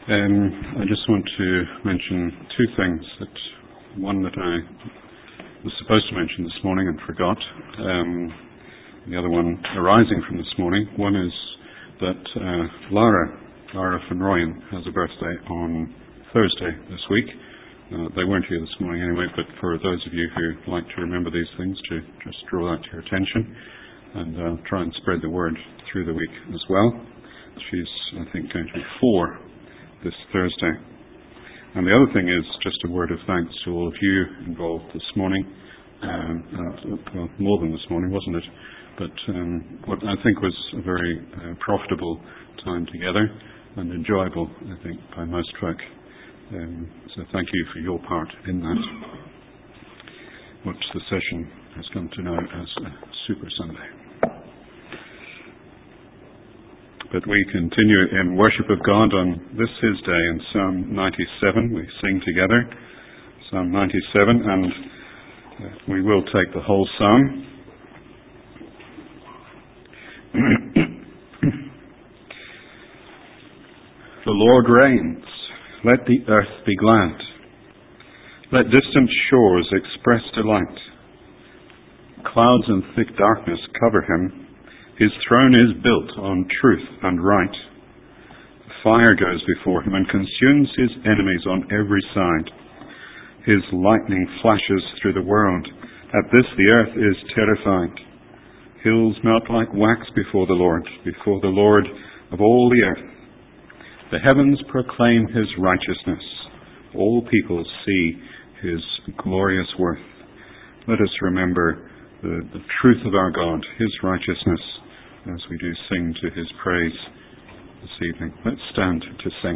I just want to mention two things. One that I was supposed to mention this morning and forgot. The other one arising from this morning. One is that Lara van Rooyen has a birthday on Thursday this week. They weren't here this morning anyway, but for those of you who like to remember these things, to just draw that to your attention and try and spread the word through the week as well. She's, I think, going to be 4 this Thursday. And the other thing is just a word of thanks to all of you involved this morning. Well, more than this morning, wasn't it? But what I think was a very profitable time together and enjoyable, I think, by most folk. So thank you for your part in that, what the session has come to know as a Super Sunday. But we continue in worship of God on this His day in Psalm 97. We sing together Psalm 97, and we will take the whole psalm. The Lord reigns. Let the earth be glad. Let distant shores express delight. Clouds and thick darkness cover Him. His throne is built on truth and right. Fire goes before Him and consumes His enemies on every side. His lightning flashes through the world. At this the earth is terrified. Hills melt like wax before the Lord of all the earth. The heavens proclaim His righteousness. All people see His glorious worth. Let us remember the truth of our God, His righteousness, as we do sing to His praise this evening. Let's stand to sing.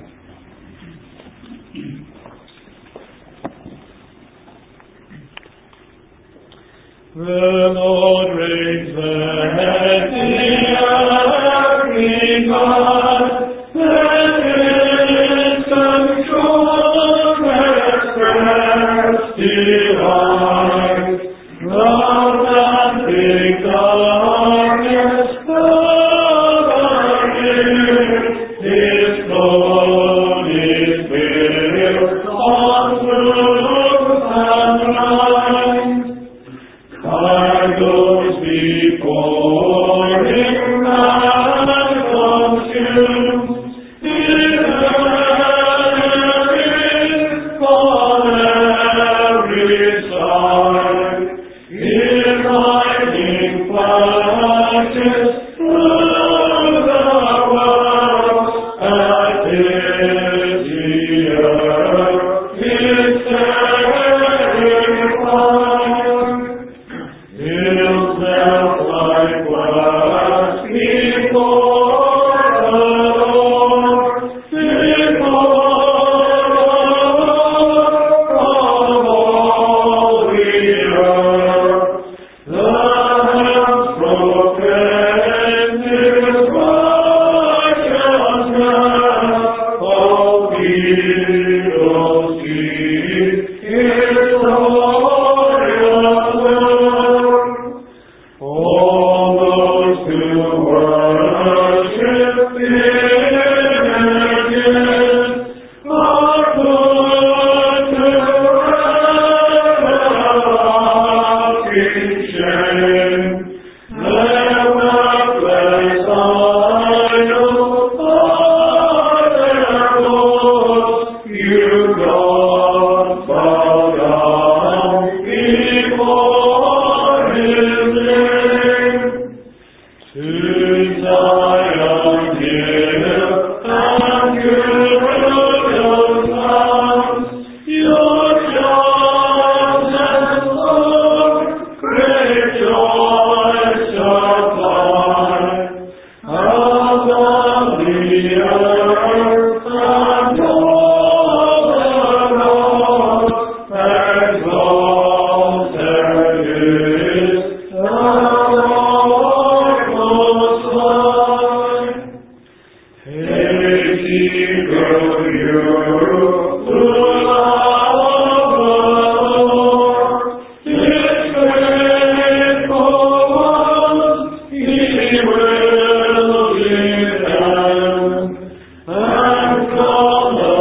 The Lord reigns, let the earth be glad. Let distant shores express delight. Love and big darkness cover Him. His throne is built on truth and right. Fire goes before Him and consumes His enemies on every side. His lightning flashes through the world. At His earth is terrified. Hills melt like wax before the Lord, from all the earth. The heavens proclaim His righteousness. All people see His glorious work. All those who worship images are put to everlasting shame. Their worthless idols are their lords. You gods bow down before His name. To Zion hill and Jerusalem's mounts, your chosen Lord, great joy supply. Above the earth and all the roads, exalted is the Lord Most High. Hail, eagle, you who love the Lord, His faithful ones He will lead them, and from the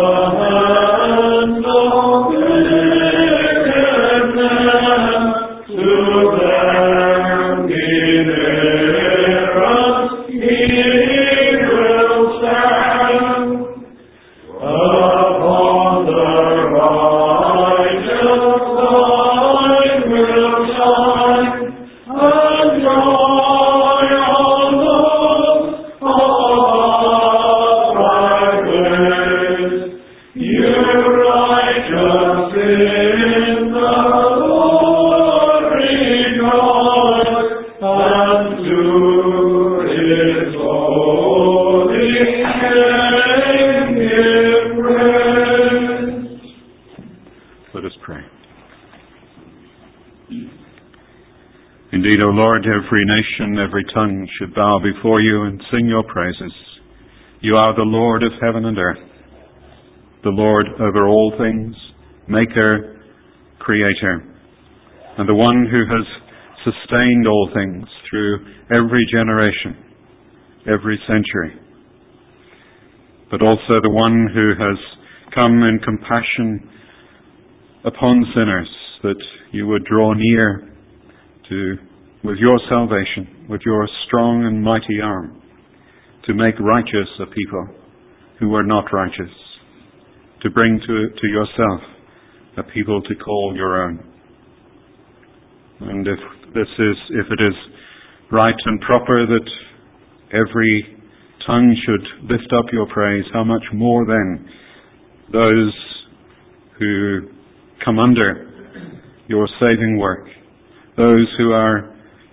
Indeed, O Lord, every nation, every tongue should bow before you and sing your praises. You are the Lord of heaven and earth, the Lord over all things, Maker, Creator, and the one who has sustained all things through every generation, every century, but also the one who has come in compassion upon sinners, that you would draw near to, with your salvation, with your strong and mighty arm, to make righteous a people who were not righteous, to bring to yourself a people to call your own. And if it is right and proper that every tongue should lift up your praise, how much more then those who come under your saving work, those who are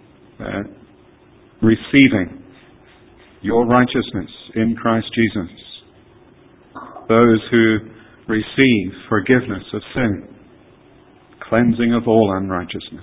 receiving your righteousness in Christ Jesus, those who receive forgiveness of sin, cleansing of all unrighteousness.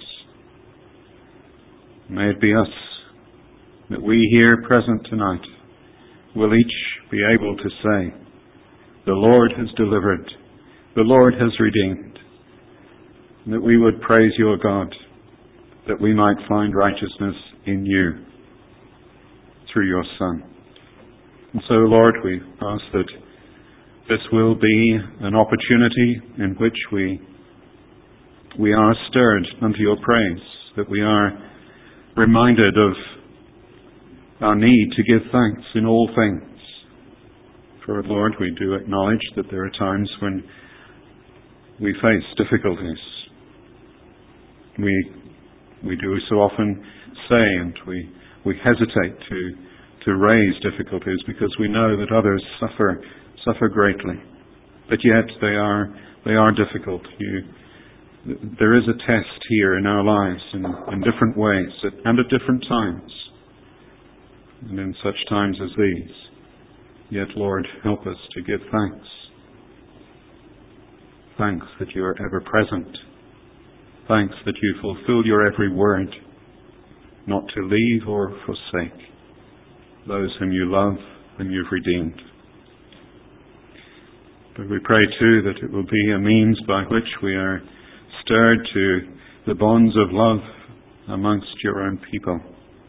May it be us that we here present tonight will each be able to say, the Lord has delivered, the Lord has redeemed, and that we would praise your God, that we might find righteousness in you through your Son. And so, Lord, we ask that this will be an opportunity in which we are stirred unto your praise, that we are reminded of our need to give thanks in all things. For, Lord, we do acknowledge that there are times when we face difficulties. We do so often say, and we hesitate to raise difficulties because we know that others suffer greatly. But yet they are difficult. There is a test here in our lives in different ways and at different times. And in such times as these, yet, Lord, help us to give thanks. Thanks that you are ever present. Thanks that you fulfill your every word, not to leave or forsake those whom you love and you've redeemed. But we pray too that it will be a means by which we are stirred to the bonds of love amongst your own people.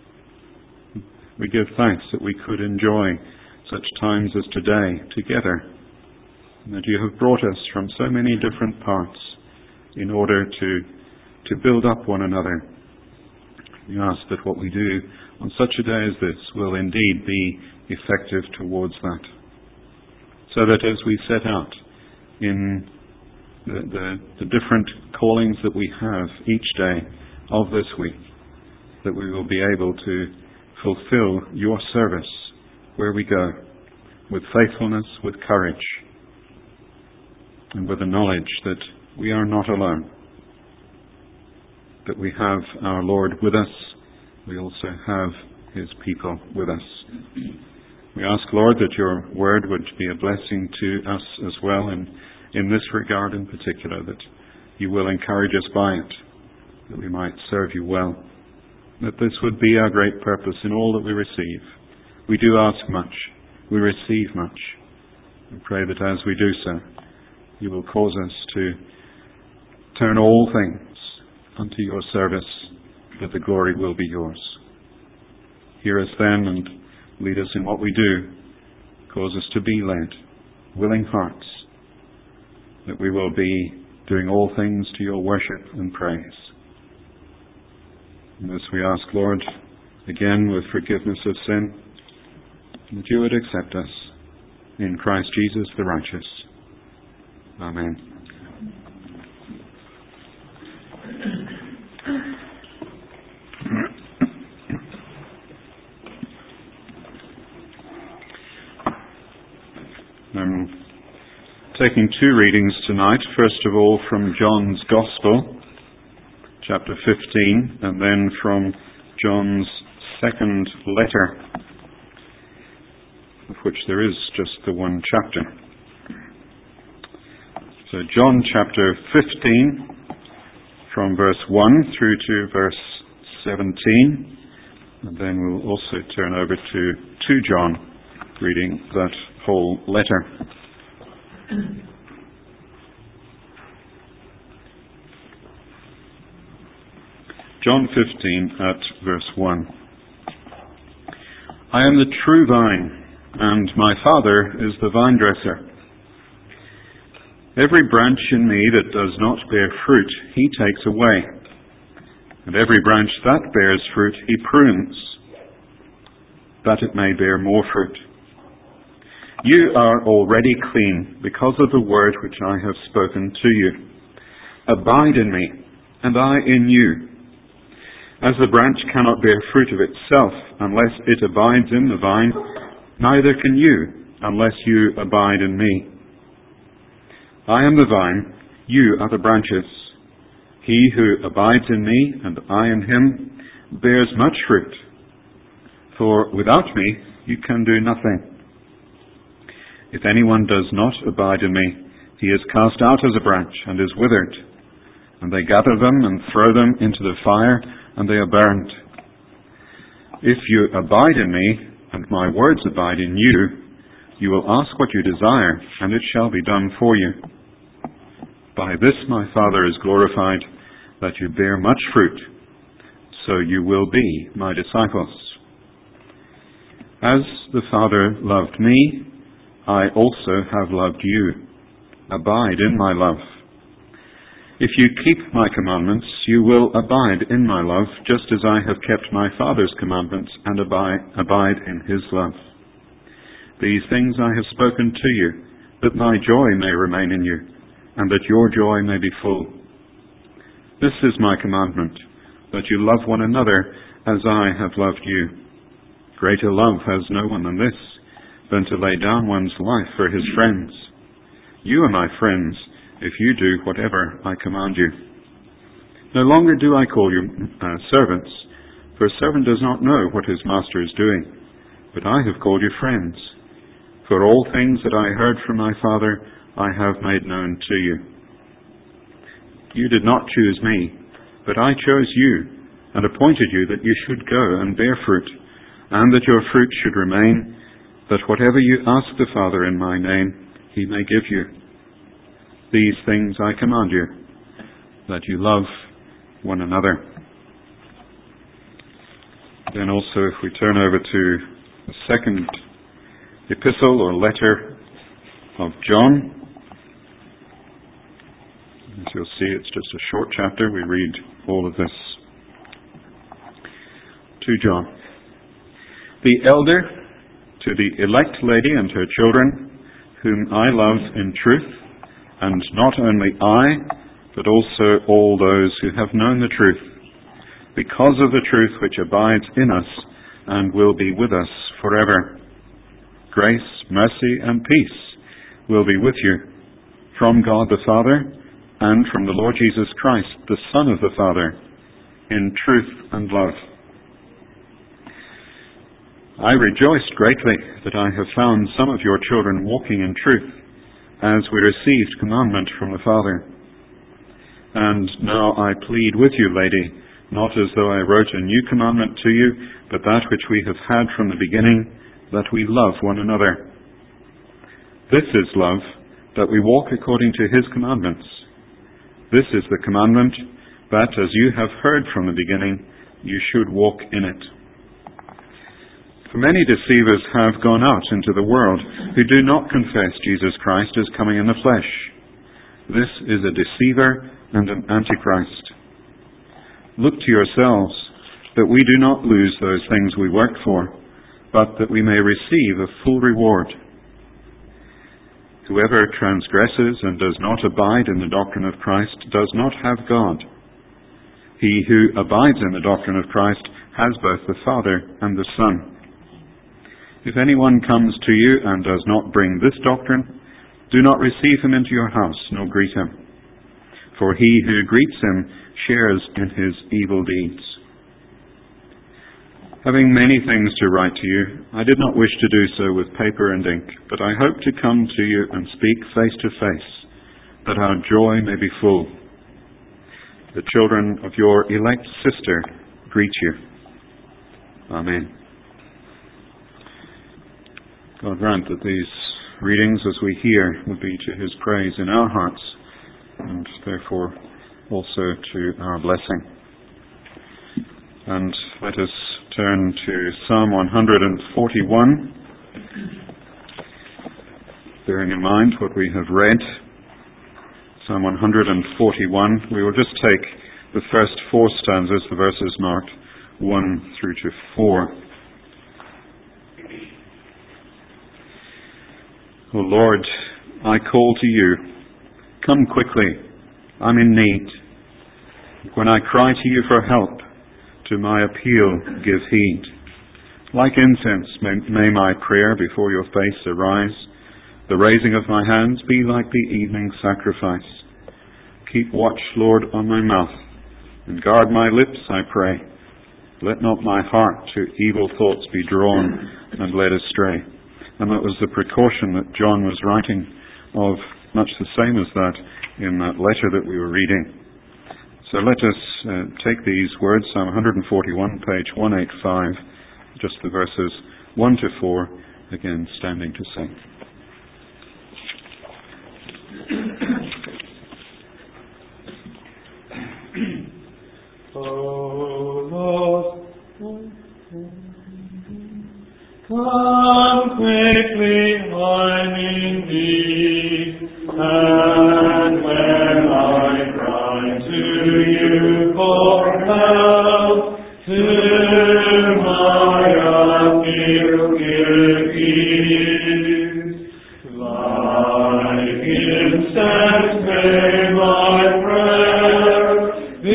We give thanks that we could enjoy such times as today together, and that you have brought us from so many different parts in order to build up one another. We ask that what we do on such a day as this will indeed be effective towards that, so that as we set out in the different callings that we have each day of this week, that we will be able to fulfill your service where we go, with faithfulness, with courage, and with the knowledge that we are not alone, that we have our Lord with us. We also have his people with us. We ask, Lord, that your word would be a blessing to us as well, and in this regard in particular, that you will encourage us by it, that we might serve you well, that this would be our great purpose in all that we receive. We do ask much, we receive much. We pray that as we do so, you will cause us to turn all things unto your service, that the glory will be yours. Hear us then and lead us in what we do. Cause us to be led, willing hearts, that we will be doing all things to your worship and praise. And this we ask, Lord, again with forgiveness of sin, that you would accept us in Christ Jesus the righteous. Amen. I'm taking two readings tonight. First of all, from John's Gospel, chapter 15, and then from John's second letter, of which there is just the one chapter. So John chapter 15, from verse 1 through to verse 17, and then we'll also turn over to 2 John, reading that whole letter. John 15 at verse 1. I am the true vine, and my Father is the vine dresser. Every branch in me that does not bear fruit, he takes away. And every branch that bears fruit, he prunes, that it may bear more fruit. You are already clean because of the word which I have spoken to you. Abide in me, and I in you. As the branch cannot bear fruit of itself unless it abides in the vine, neither can you unless you abide in me. I am the vine, you are the branches. He who abides in me and I in him bears much fruit. For without me you can do nothing. If anyone does not abide in me, he is cast out as a branch and is withered. And they gather them and throw them into the fire, and they are burned. If you abide in me, and my words abide in you, you will ask what you desire, and it shall be done for you. By this my Father is glorified, that you bear much fruit, so you will be my disciples. As the Father loved me, I also have loved you. Abide in my love. If you keep my commandments, you will abide in my love, just as I have kept my Father's commandments and abide in his love. These things I have spoken to you, that my joy may remain in you, and that your joy may be full. This is my commandment, that you love one another as I have loved you. Greater love has no one than this, than to lay down one's life for his friends. You are my friends, if you do whatever I command you. No longer do I call you servants, for a servant does not know what his master is doing, but I have called you friends. For all things that I heard from my Father, I have made known to you. You did not choose me, but I chose you, and appointed you that you should go and bear fruit, and that your fruit should remain, that whatever you ask the Father in my name, he may give you. These things I command you, that you love one another. Then also, if we turn over to the second epistle or letter of John, as you'll see, it's just a short chapter. We read all of this. To John. The elder, to the elect lady and her children, whom I love in truth, and not only I, but also all those who have known the truth, because of the truth which abides in us and will be with us forever. Grace, mercy, and peace will be with you from God the Father and from the Lord Jesus Christ, the Son of the Father, in truth and love. I rejoiced greatly that I have found some of your children walking in truth, as we received commandment from the Father. And now I plead with you, lady, not as though I wrote a new commandment to you, but that which we have had from the beginning, that we love one another. This is love, that we walk according to his commandments. This is the commandment, that as you have heard from the beginning, you should walk in it. For many deceivers have gone out into the world who do not confess Jesus Christ as coming in the flesh. This is a deceiver and an antichrist. Look to yourselves that we do not lose those things we work for, but that we may receive a full reward. Whoever transgresses and does not abide in the doctrine of Christ does not have God. He who abides in the doctrine of Christ has both the Father and the Son. If anyone comes to you and does not bring this doctrine, do not receive him into your house, nor greet him. For he who greets him shares in his evil deeds. Having many things to write to you, I did not wish to do so with paper and ink, but I hope to come to you and speak face to face, that our joy may be full. The children of your elect sister, greet you. Amen. God grant that these readings as we hear would be to his praise in our hearts and therefore also to our blessing. And let us turn to Psalm 141, bearing in mind what we have read. Psalm 141, we will just take the first four stanzas, the verses marked 1 through to 4. O Lord, I call to you. Come quickly. I'm in need. When I cry to you for help, to my appeal give heed. Like incense may my prayer before your face arise. The raising of my hands be like the evening sacrifice. Keep watch, Lord, on my mouth, and guard my lips, I pray. Let not my heart to evil thoughts be drawn and led astray. And that was the precaution that John was writing of, much the same as that in that letter that we were reading. So let us take these words, Psalm 141, page 185, just the verses 1 to 4, again standing to sing. O Lord, come quickly, I'm in need, and when I cry to you for help, to my appeal give heed. Like incense may my prayer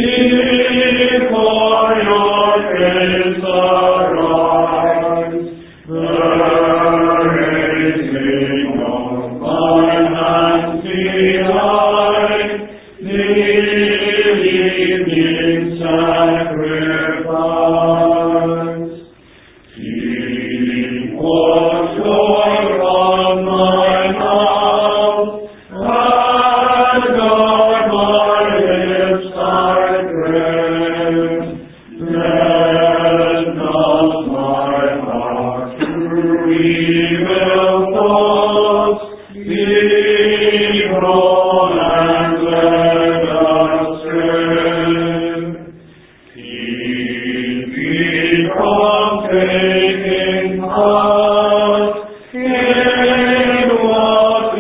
before your face arise. The raising of my hands behind the evening sacrifice. Keep watch, Lord, on my mouth, and guard my lips, I pray. Let not my heart through evil thoughts be drawn and led astray. Keep me from taking part in what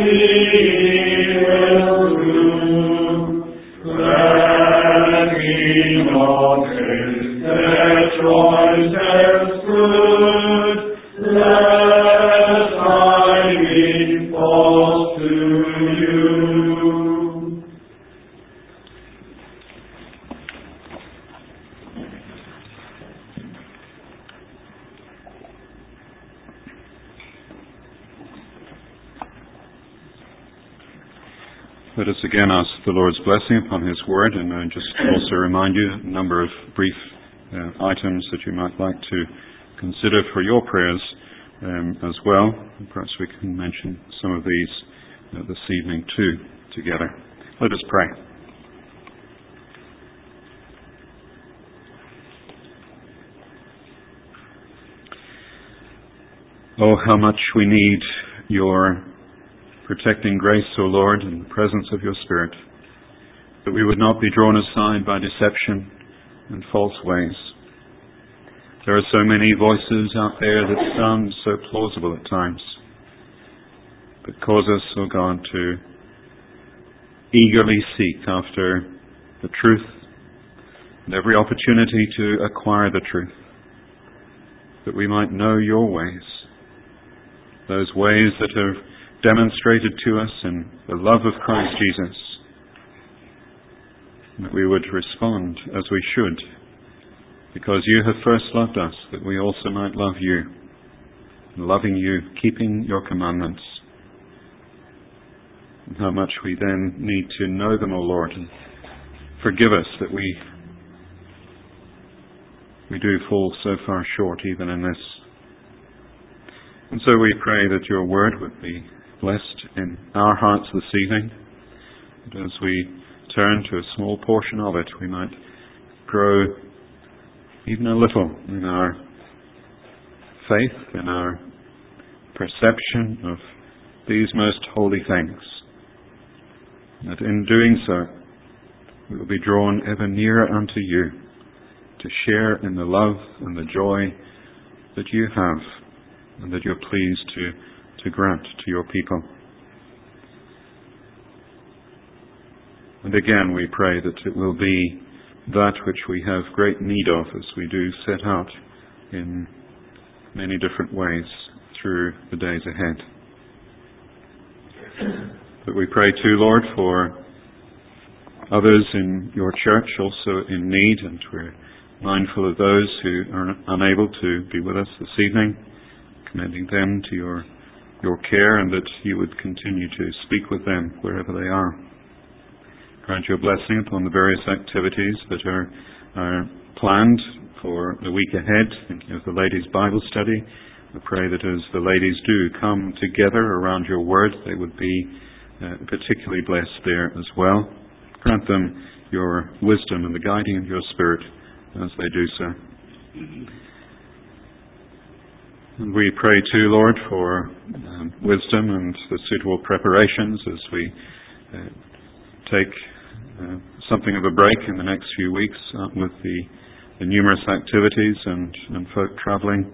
evil do. Let me not taste their choicest good, lest I be false to you. Let us again ask the Lord's blessing upon his word, and I just also remind you a number of brief items that you might like to consider for your prayers as well. Perhaps we can mention some of these this evening too together. Let us pray. Oh, how much we need your protecting grace, O Lord, in the presence of your Spirit, that we would not be drawn aside by deception and false ways. There are so many voices out there that sound so plausible at times, but cause us, O God, to eagerly seek after the truth and every opportunity to acquire the truth, that we might know your ways, those ways that are demonstrated to us in the love of Christ Jesus, that we would respond as we should, because you have first loved us, that we also might love you, and loving you, keeping your commandments. And how much we then need to know them, O Lord, and forgive us that we do fall so far short even in this. And so we pray that your word would be blessed in our hearts this evening, that as we turn to a small portion of it, we might grow even a little, in our faith, in our perception of these most holy things. That in doing so, we will be drawn ever nearer unto you to share in the love and the joy that you have and that you're pleased to grant to your people. And again, we pray that it will be that which we have great need of as we do set out in many different ways through the days ahead. But we pray too, Lord, for others in your church also in need, and we're mindful of those who are unable to be with us this evening, commending them to your care, and that you would continue to speak with them wherever they are. Grant your blessing upon the various activities that are planned for the week ahead, thinking of the ladies' Bible study. I pray that as the ladies do come together around your word, they would be particularly blessed there as well. Grant them your wisdom and the guiding of your Spirit as they do so. And we pray too, Lord, for wisdom and the suitable preparations as we take something of a break in the next few weeks with the numerous activities and folk travelling.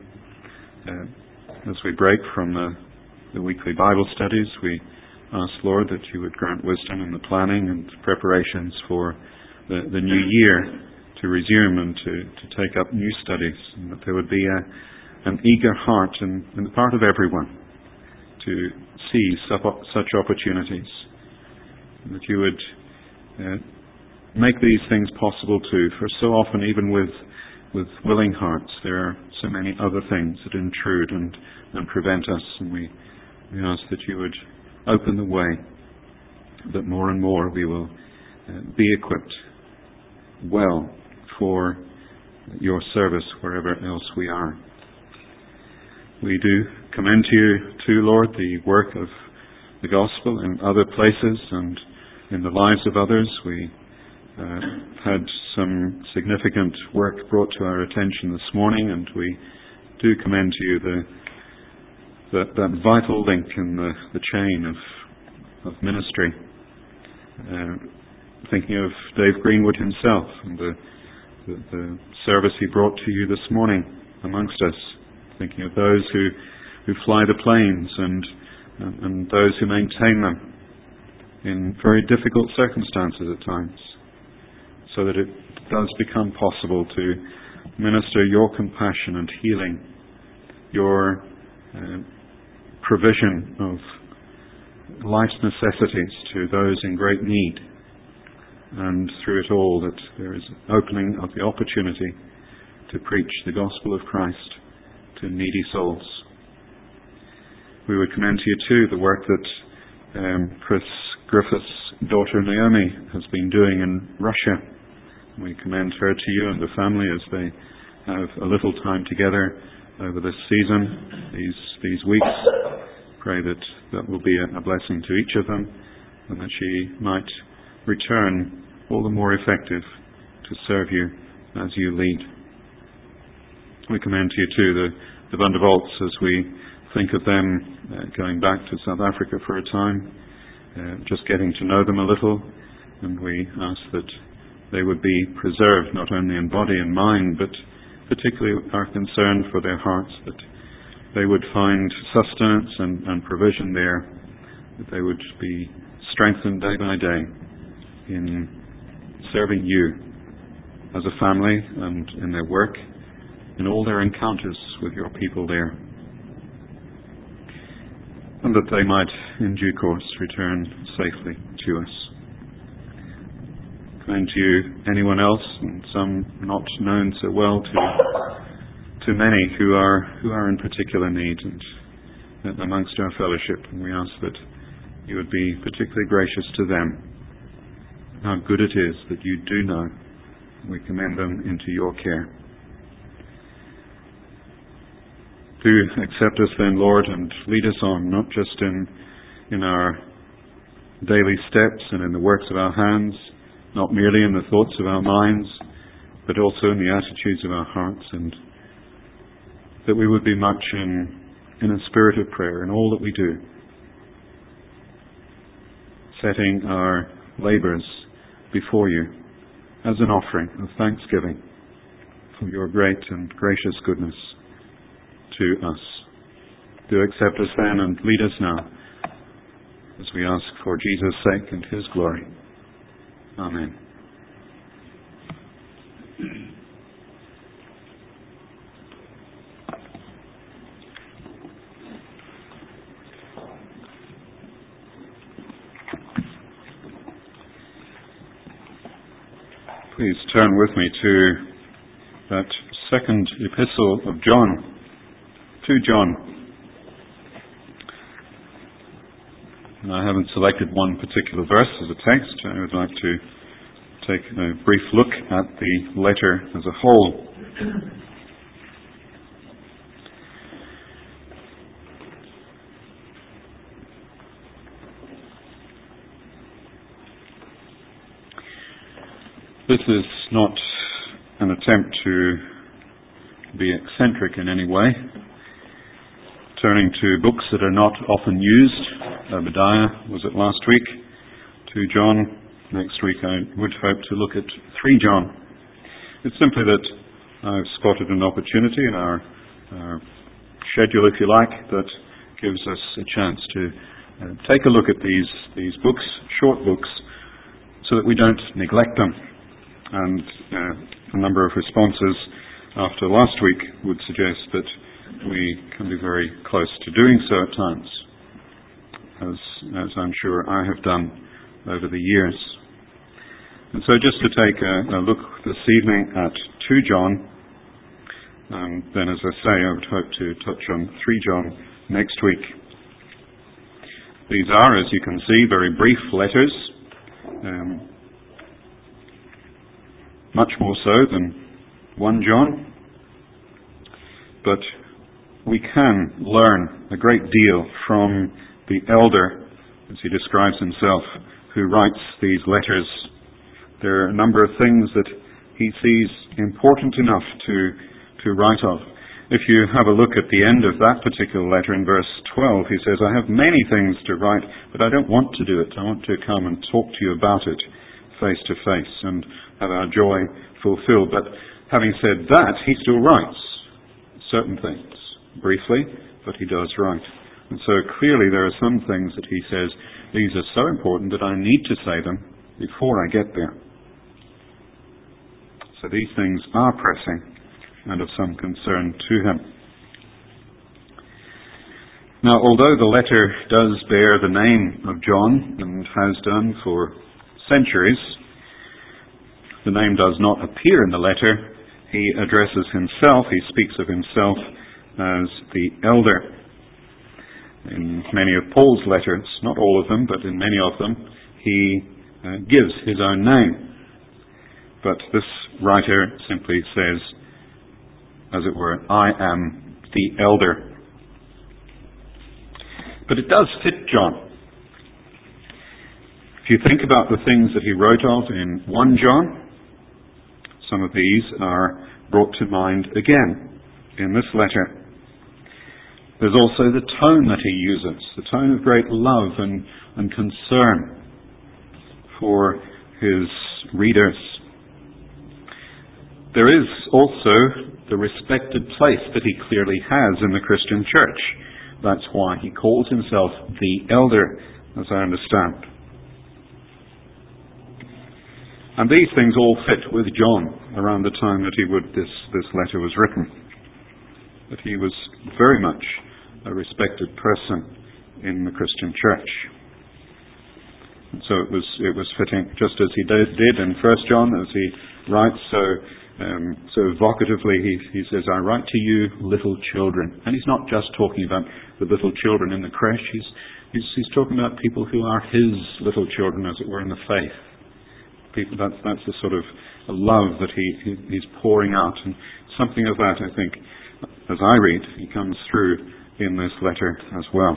As we break from the weekly Bible studies, we ask, Lord, that you would grant wisdom in the planning and preparations for the new year to resume and to take up new studies, and that there would be an eager heart in the part of everyone to see such opportunities, and that you would make these things possible too, for so often, even with willing hearts, there are so many other things that intrude and prevent us, and we ask that you would open the way, that more and more we will be equipped well for your service wherever else we are. We do commend to you too, Lord, the work of the gospel in other places and in the lives of others. We had some significant work brought to our attention this morning, and we do commend to you that vital link in the chain of ministry. Thinking of Dave Greenwood himself and the service he brought to you this morning amongst us. Thinking of those who fly the planes and those who maintain them in very difficult circumstances at times, so that it does become possible to minister your compassion and healing, your provision of life's necessities to those in great need, and through it all that there is opening of the opportunity to preach the gospel of Christ to needy souls. We would commend to you too the work that Chris Griffith's daughter Naomi has been doing in Russia. We commend her to you and the family as they have a little time together over this season, these weeks. Pray that will be a blessing to each of them, and that she might return all the more effective to serve you as you lead. We commend to you too the Vandervolts as we think of them going back to South Africa for a time, just getting to know them a little, and we ask that they would be preserved not only in body and mind, but particularly our concern for their hearts, that they would find sustenance and provision there, that they would be strengthened day by day in serving you as a family and in their work, in all their encounters with your people there, and that they might in due course return safely to us. And to you, anyone else, and some not known so well to many who are in particular need and amongst our fellowship, and we ask that you would be particularly gracious to them. How good it is that you do know. We commend them into your care. Do accept us then, Lord, and lead us on, not just in our daily steps and in the works of our hands, not merely in the thoughts of our minds, but also in the attitudes of our hearts, and that we would be much in a spirit of prayer in all that we do, setting our labours before you as an offering of thanksgiving for your great and gracious goodness to us. Do accept us then and lead us now, as we ask for Jesus' sake and his glory. Amen. Please turn with me to that second epistle of John, to John. And I haven't selected one particular verse as a text. I would like to take a brief look at the letter as a whole. This is not an attempt to be eccentric in any way. Turning to books that are not often used. Obadiah was it last week. 2 John. Next week I would hope to look at 3 John. It's simply that I've spotted an opportunity in our schedule, if you like, that gives us a chance to take a look at these books, short books, so that we don't neglect them. And a number of responses after last week would suggest that we can be very close to doing so at times, as I'm sure I have done over the years. And so just to take a look this evening at 2 John, and then as I say, I would hope to touch on 3 John next week. These are, as you can see, very brief letters, much more so than 1 John, but we can learn a great deal from the elder, as he describes himself, who writes these letters. There are a number of things that he sees important enough to write of. If you have a look at the end of that particular letter in verse 12, he says, I have many things to write, but I don't want to do it. I want to come and talk to you about it face to face and have our joy fulfilled. But having said that, he still writes certain things, briefly, but he does write. And so clearly there are some things that he says, these are so important that I need to say them before I get there. So these things are pressing and of some concern to him. Now, although the letter does bear the name of John and has done for centuries, the name does not appear in the letter. He addresses himself, he speaks of himself as the elder. In many of Paul's letters, not all of them, but in many of them, he gives his own name. But this writer simply says, as it were, I am the elder. But it does fit John. If you think about the things that he wrote of in 1 John, some of these are brought to mind again in this letter. There's also the tone that he uses, the tone of great love and concern for his readers. There is also the respected place that he clearly has in the Christian church. That's why he calls himself the elder, as I understand. And these things all fit with John around the time that this letter was written. That he was very much a respected person in the Christian church. And so it was fitting, just as he did in 1 John, as he writes so evocatively, he says, I write to you, little children. And he's not just talking about the little children in the creche, he's talking about people who are his little children, as it were, in the faith. People, that's the sort of love that he's pouring out, and something of that, I think, as I read, he comes through in this letter as well.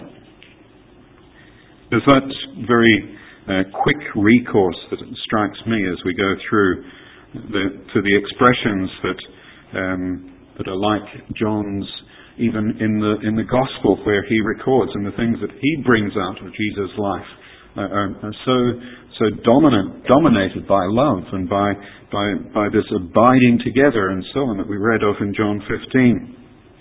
There's that very quick recourse that strikes me as we go through to the expressions that are like John's, even in the Gospel where he records, and the things that he brings out of Jesus' life are so dominated by love and by this abiding together and so on that we read of in John 15.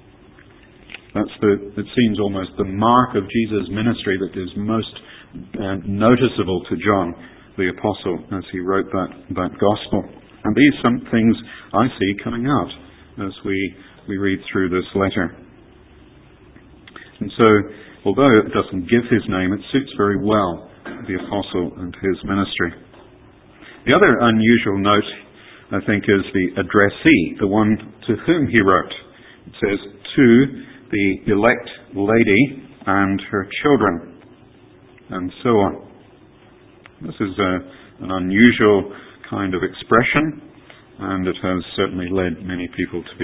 It seems almost the mark of Jesus' ministry that is most noticeable to John the Apostle as he wrote that Gospel. And these some things I see coming out as we read through this letter. And so, although it doesn't give his name, it suits very well the Apostle and his ministry. The other unusual note, I think, is the addressee, the one to whom he wrote. It says, to the elect lady and her children, and so on. This is an unusual kind of expression, and it has certainly led many people to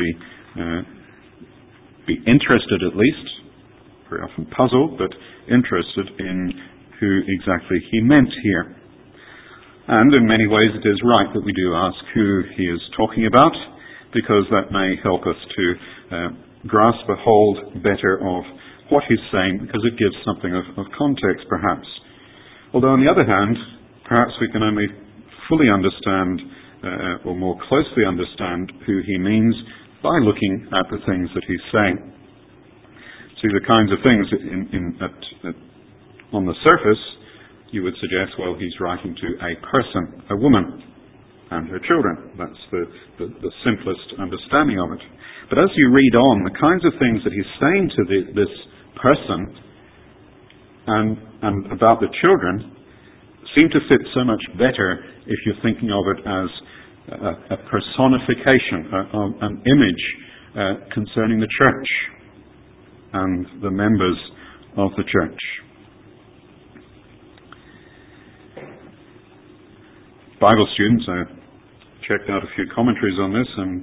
be interested, at least, very often puzzled, but interested in who exactly he meant here. And in many ways it is right that we do ask who he is talking about, because that may help us to grasp a hold better of what he's saying, because it gives something of context, perhaps. Although, on the other hand, perhaps we can only fully understand or more closely understand who he means by looking at the things that he's saying. See, the kinds of things on the surface, you would suggest, well, he's writing to a person, a woman, and her children. That's the simplest understanding of it. But as you read on, the kinds of things that he's saying to this person and about the children seem to fit so much better if you're thinking of it as a personification, an image concerning the church and the members of the church. Bible students, I checked out a few commentaries on this, and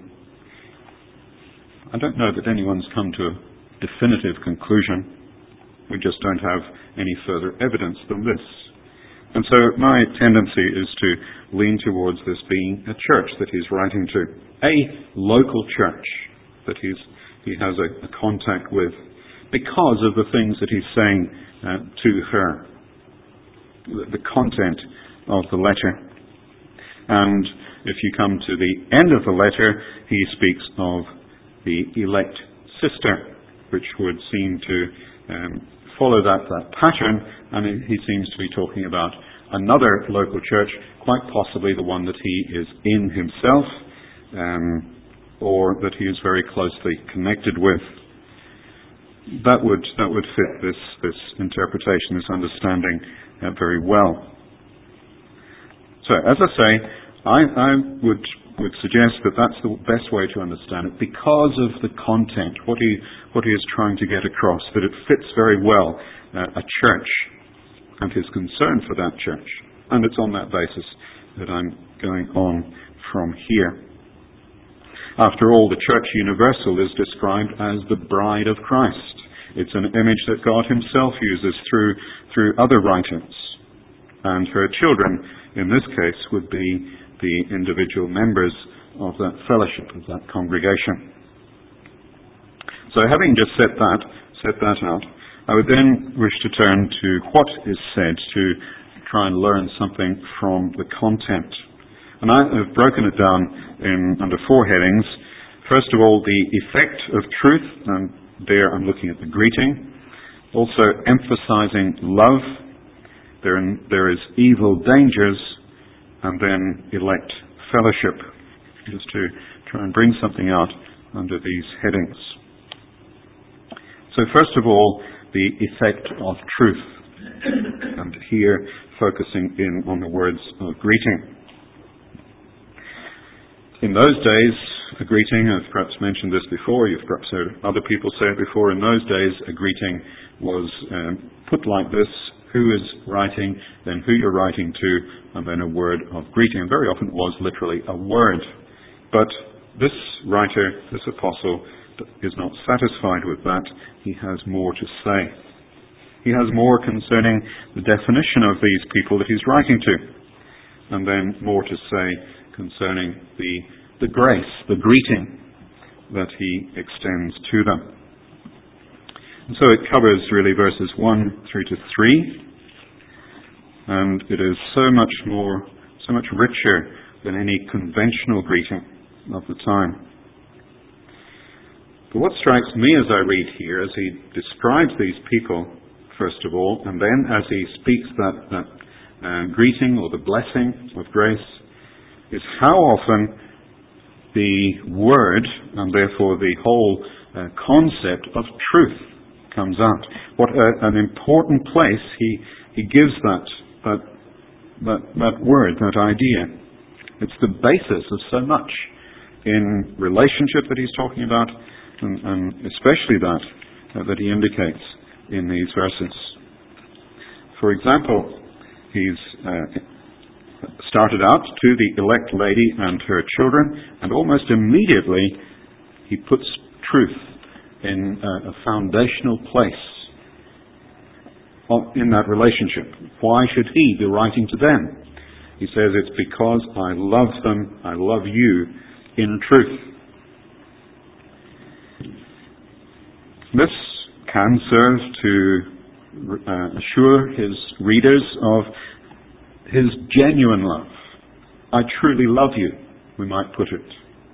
I don't know that anyone's come to a definitive conclusion. We just don't have any further evidence than this. And so my tendency is to lean towards this being a church that he's writing to, a local church that he has a contact with, because of the things that he's saying to her, the content of the letter. And if you come to the end of the letter, he speaks of the elect sister, which would seem to follow that pattern, and he seems to be talking about another local church, quite possibly the one that he is in himself, or that he is very closely connected with. That would fit this interpretation, this understanding very well. So, as I say, I would suggest that that's the best way to understand it, because of the content, what he is trying to get across, that it fits very well a church and his concern for that church. And it's on that basis that I'm going on from here. After all, the church universal is described as the bride of Christ. It's an image that God himself uses through other writers. And her children, in this case, would be the individual members of that fellowship, of that congregation. So having just set that out, I would then wish to turn to what is said, to try and learn something from the content. And I have broken it down under 4 headings. First of all, the effect of truth, and there I'm looking at the greeting. Also emphasizing love. There is evil dangers, and then elect fellowship, just to try and bring something out under these headings. So first of all, the effect of truth, and here focusing in on the words of greeting. In those days, a greeting, I've perhaps mentioned this before, you've perhaps heard other people say it before, in those days a greeting was put like this: who is writing, then who you're writing to, and then a word of greeting. And very often it was literally a word. But this writer, this apostle, is not satisfied with that. He has more to say. He has more concerning the definition of these people that he's writing to, and then more to say concerning the grace, the greeting that he extends to them. And so it covers really verses 1 through to 3, and it is so much richer than any conventional greeting of the time. But what strikes me as I read here, as he describes these people, first of all, and then as he speaks that greeting or the blessing of grace, is how often the word, and therefore the whole concept of truth, comes out. What an important place he gives that word, that idea. It's the basis of so much in relationship that he's talking about, and especially that he indicates in these verses. For example, he's started out to the elect lady and her children, and almost immediately he puts truth in a foundational place in that relationship. Why should he be writing to them? He says, it's because I love them, I love you in truth. This can serve to assure his readers of his genuine love. I truly love you, we might put it.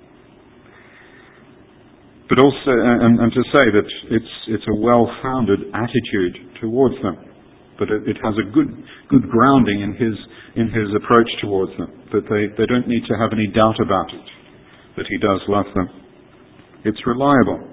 But also, and to say that it's a well-founded attitude towards them, but it has a good grounding in his approach towards them, that they don't need to have any doubt about it, that he does love them. It's reliable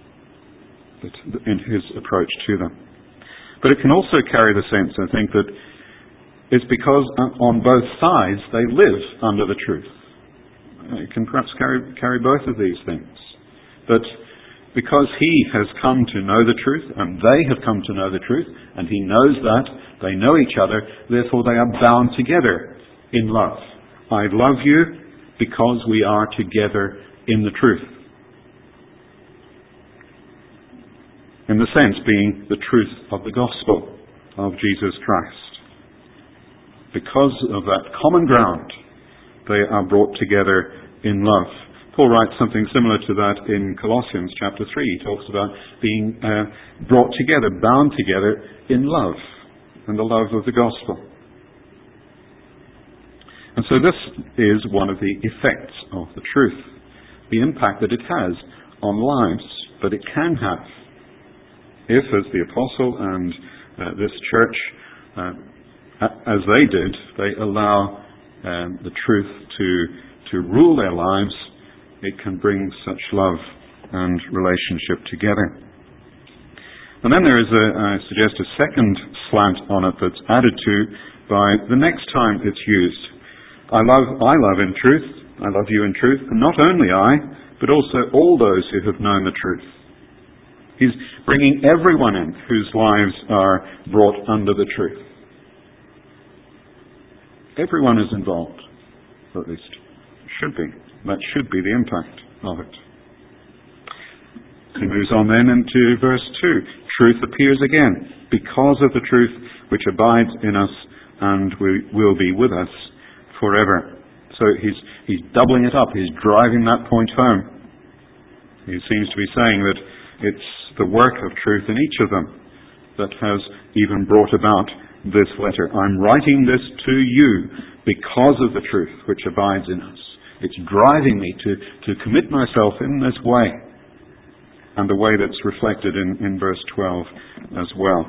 in his approach to them. But it can also carry the sense, I think, that it's because on both sides they live under the truth. It can perhaps carry both of these things. That because he has come to know the truth, and they have come to know the truth, and he knows that, they know each other, therefore they are bound together in love. I love you because we are together in the truth. In the sense being the truth of the gospel of Jesus Christ. Because of that common ground, they are brought together in love. Paul writes something similar to that in Colossians chapter 3. He talks about being brought together, bound together in love, and the love of the gospel. And so this is one of the effects of the truth, the impact that it has on lives, but it can have. If, as the apostle and this church, as they did, they allow the truth to rule their lives, it can bring such love and relationship together. And then there is, I suggest, a second slant on it that's added to by the next time it's used. I love in truth, I love you in truth, and not only I, but also all those who have known the truth. He's bringing everyone in whose lives are brought under the truth. Everyone is involved, or at least should be. That should be the impact of it. He moves on then into verse 2. Truth appears again, because of the truth which abides in us and will be with us forever. So he's doubling it up. He's driving that point home. He seems to be saying that it's the work of truth in each of them that has even brought about this letter. I'm writing this to you because of the truth which abides in us. It's driving me to commit myself in this way, and the way that's reflected in verse 12 as well.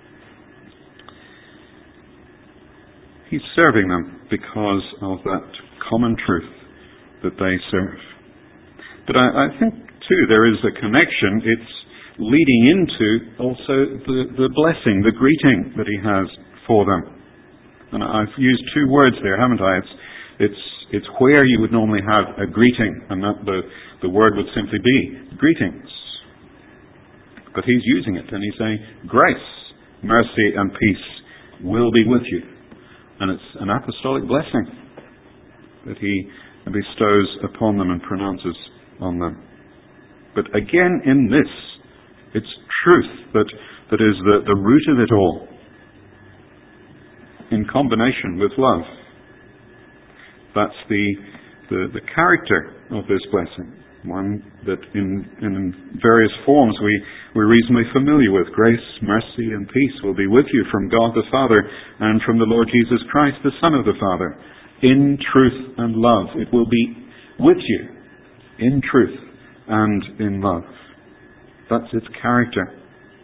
He's serving them because of that common truth that they serve. But I think, too, there is a connection. It's leading into also the blessing, the greeting that he has for them. And I've used two words there, haven't I? It's where you would normally have a greeting, and that the word would simply be greetings. But he's using it, and he's saying, grace, mercy, and peace will be with you. And it's an apostolic blessing that he bestows upon them and pronounces on them. But again, in this, it's truth that is the root of it all, in combination with love. That's the character of this blessing, one that in various forms we're reasonably familiar with. Grace, mercy, and peace will be with you from God the Father and from the Lord Jesus Christ, the Son of the Father, in truth and love. It will be with you in truth and in love. That's its character.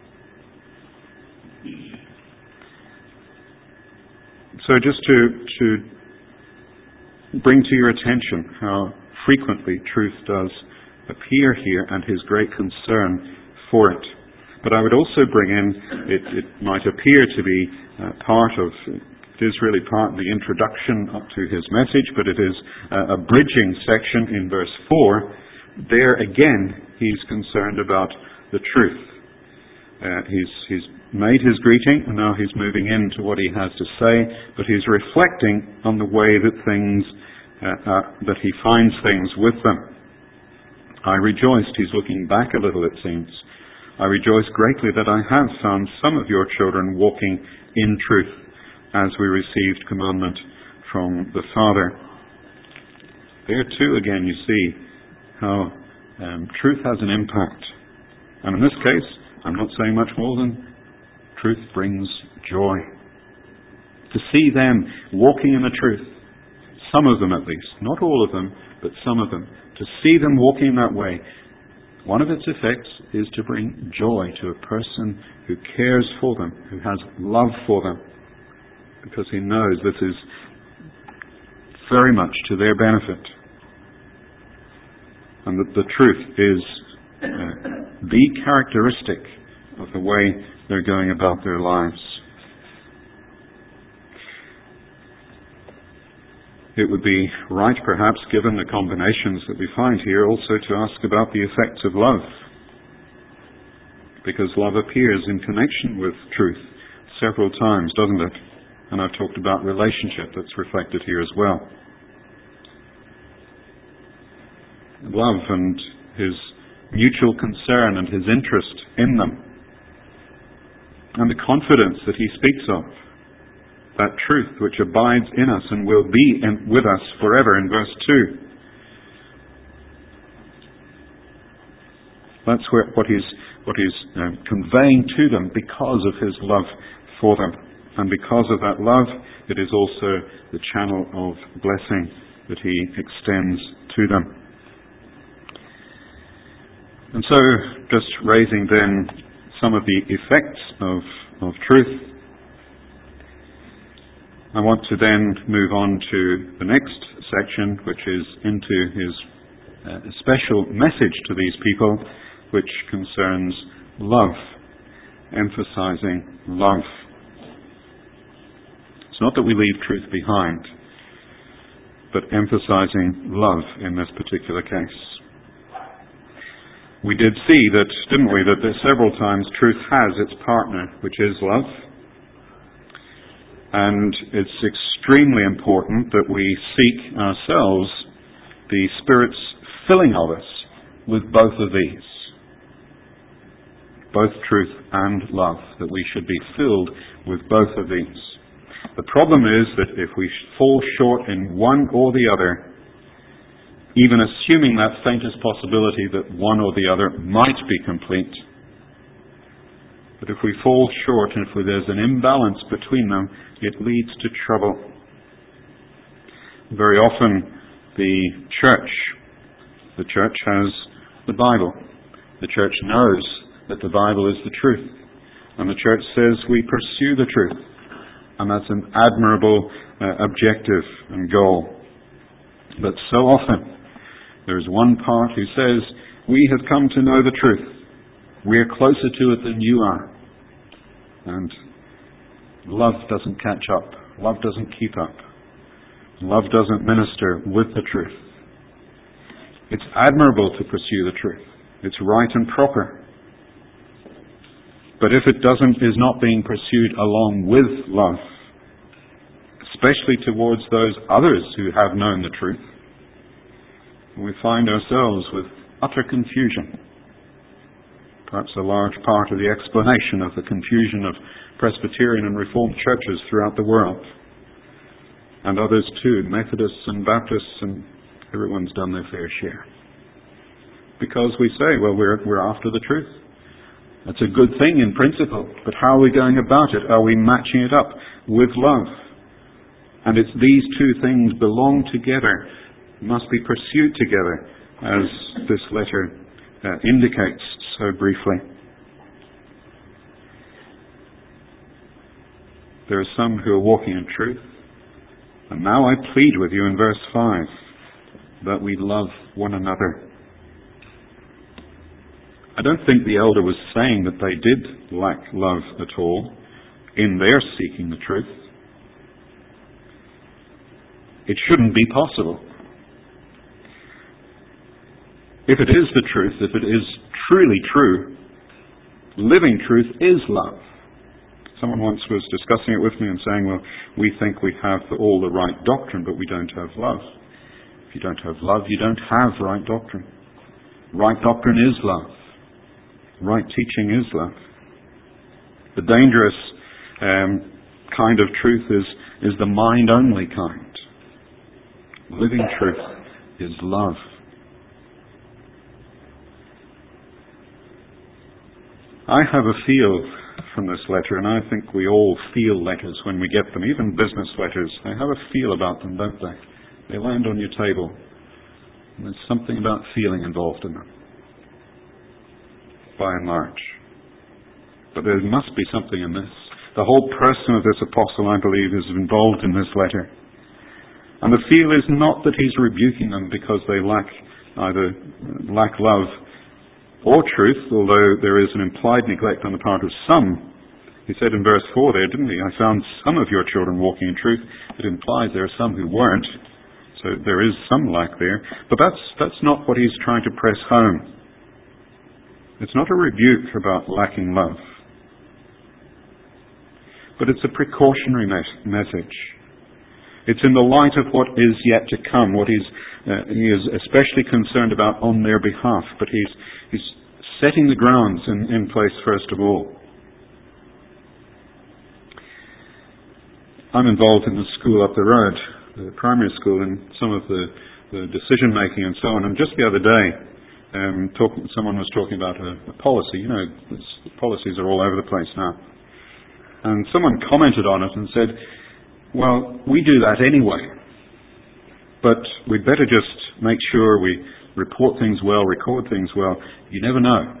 So just to bring to your attention how frequently truth does appear here and his great concern for it. But I would also bring in, it might appear to be part of, it is really part of the introduction up to his message, but it is a bridging section in verse 4. There again, he's concerned about the truth. He's made his greeting, and now he's moving into what he has to say, but he's reflecting on the way that that he finds things with them. I rejoiced, he's looking back a little it seems, I rejoice greatly that I have found some of your children walking in truth, as we received commandment from the Father. There too again you see how truth has an impact. And in this case, I'm not saying much more than truth brings joy. To see them walking in the truth, some of them at least, not all of them, but some of them, to see them walking that way, one of its effects is to bring joy to a person who cares for them, who has love for them, because he knows this is very much to their benefit. And that the truth is the characteristic of the way they're going about their lives. It would be right, perhaps, given the combinations that we find here, also to ask about the effects of love. Because love appears in connection with truth several times, doesn't it? And I've talked about relationship that's reflected here as well. Love and his mutual concern and his interest in them. And the confidence that he speaks of. That truth which abides in us and will be with us forever in verse 2. That's what he's conveying to them because of his love for them. And because of that love, it is also the channel of blessing that he extends to them. And so, just raising then some of the effects of truth, I want to then move on to the next section, which is into his special message to these people, which concerns love, emphasizing love. It's not that we leave truth behind, but emphasizing love in this particular case. We did see that, didn't we, that there several times truth has its partner, which is love. And it's extremely important that we seek ourselves the Spirit's filling of us with both of these. Both truth and love, that we should be filled with both of these. The problem is that if we fall short in one or the other, even assuming that faintest possibility that one or the other might be complete, but if we fall short and if there's an imbalance between them, it leads to trouble. Very often the church has the Bible. The church knows that the Bible is the truth. And the church says we pursue the truth. And that's an admirable objective and goal. But so often there's one part who says, we have come to know the truth. We're closer to it than you are. And love doesn't catch up. Love doesn't keep up. Love doesn't minister with the truth. It's admirable to pursue the truth. It's right and proper. But if it is not being pursued along with love, especially towards those others who have known the truth, we find ourselves with utter confusion. Perhaps a large part of the explanation of the confusion of Presbyterian and Reformed churches throughout the world. And others too, Methodists and Baptists and Everyone's done their fair share. Because we say, well, we're after the truth. That's a good thing in principle, but how are we going about it? Are we matching it up with love? And it's these two things belong together, must be pursued together, as this letter indicates so briefly. There are some who are walking in truth, and now I plead with you in verse 5 that we love one another. I don't think the elder was saying that they did lack love at all in their seeking the truth. It shouldn't be possible. If it is the truth, if it is truly true, living truth is love. Someone once was discussing it with me and saying, well, we think we have all the right doctrine, but we don't have love. If you don't have love, you don't have right doctrine. Right doctrine is love. Right teaching is love. The dangerous kind of truth is the mind-only kind. Living truth is love. I have a feel from this letter, and I think we all feel letters when we get them, even business letters. They have a feel about them, don't they? They land on your table. And there's something about feeling involved in them, by and large. But there must be something in this. The whole person of this apostle, I believe, is involved in this letter. And the feel is not that he's rebuking them because they either lack love or truth, although there is an implied neglect on the part of some. He said in verse 4 there, didn't he? I found some of your children walking in truth. It implies there are some who weren't. So there is some lack there. But that's not what he's trying to press home. It's not a rebuke about lacking love. But it's a precautionary message. It's in the light of what is yet to come, what he is especially concerned about on their behalf. But he's setting the grounds in place first of all. I'm involved in the school up the road, the primary school, and some of the decision making and so on. And just the other day, someone was talking about a policy. You know, policies are all over the place now. And someone commented on it and said, well, we do that anyway, but we'd better just make sure we report things well, record things well. You never know.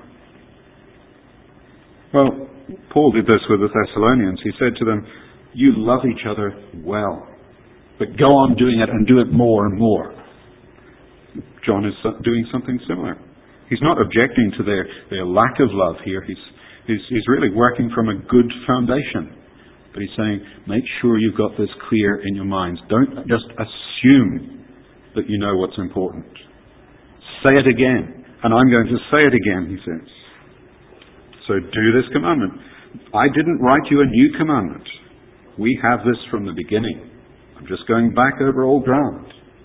Well, Paul did this with the Thessalonians. He said to them, you love each other well, but go on doing it and do it more and more. John is doing something similar. He's not objecting to their lack of love here. He's really working from a good foundation. But he's saying, make sure you've got this clear in your minds. Don't just assume that you know what's important. Say it again. And I'm going to say it again, he says. So do this commandment. I didn't write you a new commandment. We have this from the beginning. I'm just going back over old ground.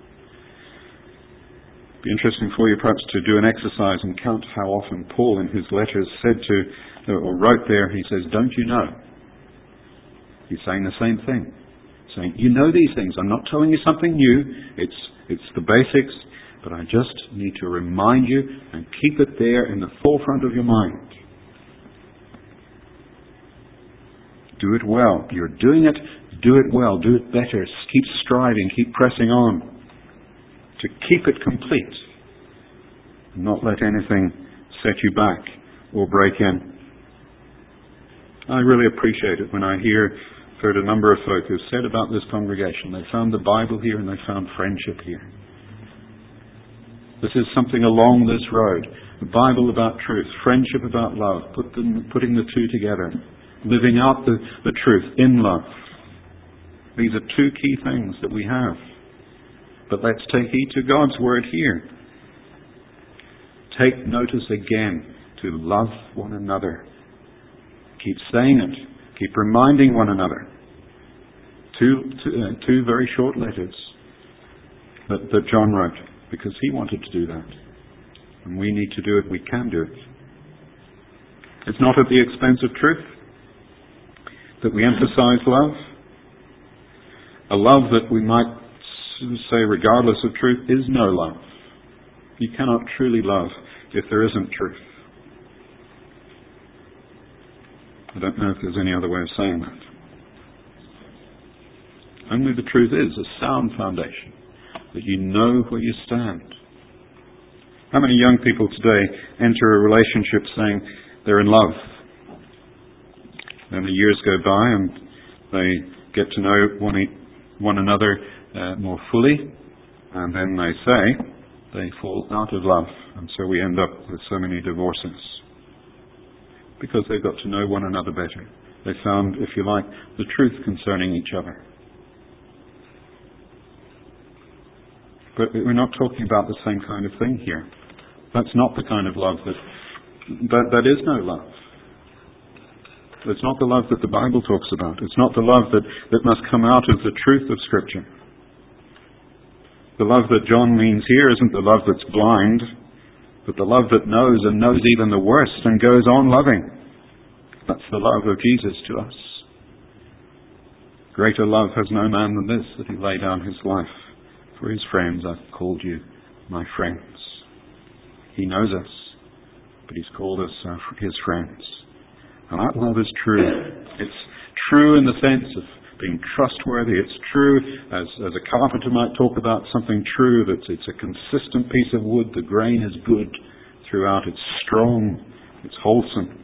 It'd be interesting for you perhaps to do an exercise and count how often Paul in his letters said to, or wrote there, he says, don't you know? He's saying the same thing. Saying, you know these things. I'm not telling you something new. It's the basics, but I just need to remind you and keep it there in the forefront of your mind. Do it well. You're doing it. Do it well. Do it better. Keep striving. Keep pressing on to keep it complete. Not let anything set you back or break in. I really appreciate it when I heard a number of folk who said about this congregation, they found the Bible here and they found friendship here. This is something along this road. The Bible about truth, friendship about love, putting the two together, living out the truth in love. These are two key things that we have. But let's take heed to God's word here. Take notice again to love one another. Keep saying it. Keep reminding one another. Two very short letters that John wrote because he wanted to do that. And we need to do it. We can do it. It's not at the expense of truth that we emphasize love. A love that we might say regardless of truth, is no love. You cannot truly love if there isn't truth. I don't know if there's any other way of saying that. Only the truth is a sound foundation, that you know where you stand. How many young people today enter a relationship saying they're in love? Then the years go by and they get to know one another more fully, and then they say they fall out of love, and so we end up with so many divorces. Because they've got to know one another better. They found, if you like, the truth concerning each other. But we're not talking about the same kind of thing here. That's not the kind of love that is no love. It's not the love that the Bible talks about. It's not the love that must come out of the truth of Scripture. The love that John means here isn't the love that's blind, but the love that knows and knows even the worst and goes on loving. That's the love of Jesus to us. Greater love has no man than this, that he lay down his life for his friends. I've called you my friends. He knows us, but he's called us his friends. And that love is true. It's true in the sense of being trustworthy. It's true, as a carpenter might talk about something true, that it's a consistent piece of wood. The grain is good throughout. It's strong. It's wholesome.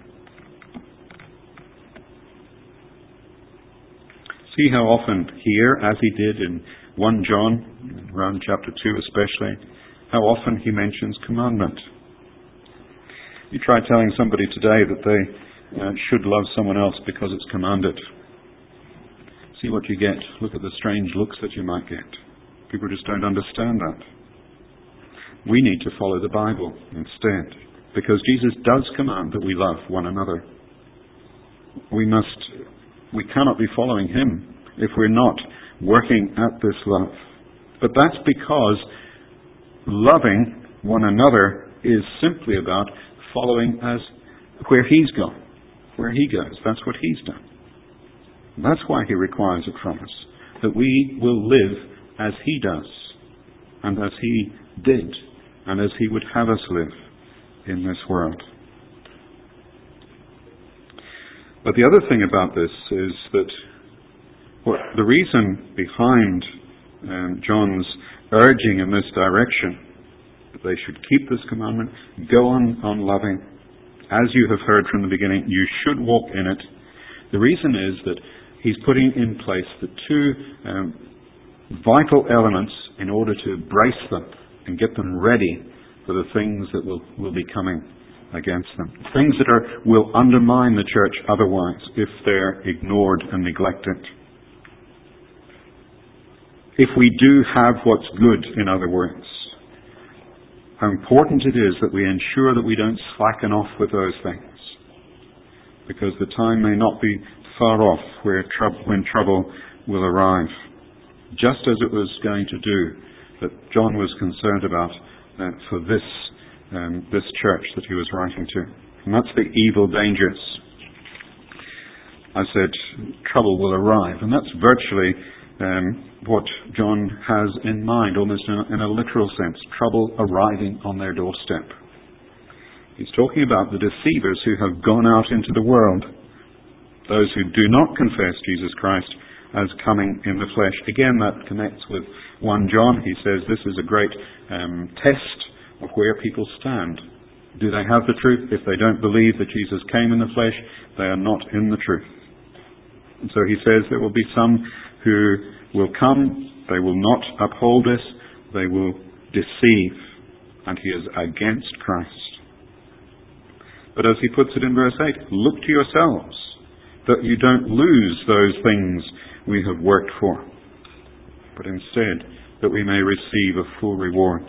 See how often here, as he did in 1 John, around chapter 2 especially, how often he mentions commandment. You try telling somebody today that they should love someone else because it's commanded. See what you get. Look at the strange looks that you might get. People just don't understand that. We need to follow the Bible instead, because Jesus does command that we love one another. We cannot be following him if we're not working at this love. But that's because loving one another is simply about following as where he's gone, where he goes. That's what he's done. That's why he requires it from us, that we will live as he does, and as he did, and as he would have us live in this world. But the other thing about this is that the reason behind John's urging in this direction, that they should keep this commandment, go on loving, as you have heard from the beginning, you should walk in it. The reason is that he's putting in place the two vital elements in order to brace them and get them ready for the things that will be coming against them. Things that will undermine the church otherwise if they're ignored and neglected. If we do have what's good, in other words, how important it is that we ensure that we don't slacken off with those things, because the time may not be far off when trouble will arrive, just as it was going to do, that John was concerned about for this church that he was writing to. And that's the evil dangers. I said trouble will arrive, and that's virtually what John has in mind, almost in a literal sense, trouble arriving on their doorstep. He's talking about the deceivers who have gone out into the world, those who do not confess Jesus Christ as coming in the flesh. Again, that connects with 1 John. He says this is a great test of where people stand. Do they have the truth? If they don't believe that Jesus came in the flesh, they are not in the truth. And so he says there will be some who will come, they will not uphold this, they will deceive, and he is against Christ. But as he puts it in verse 8, look to yourselves, that you don't lose those things we have worked for, but instead that we may receive a full reward.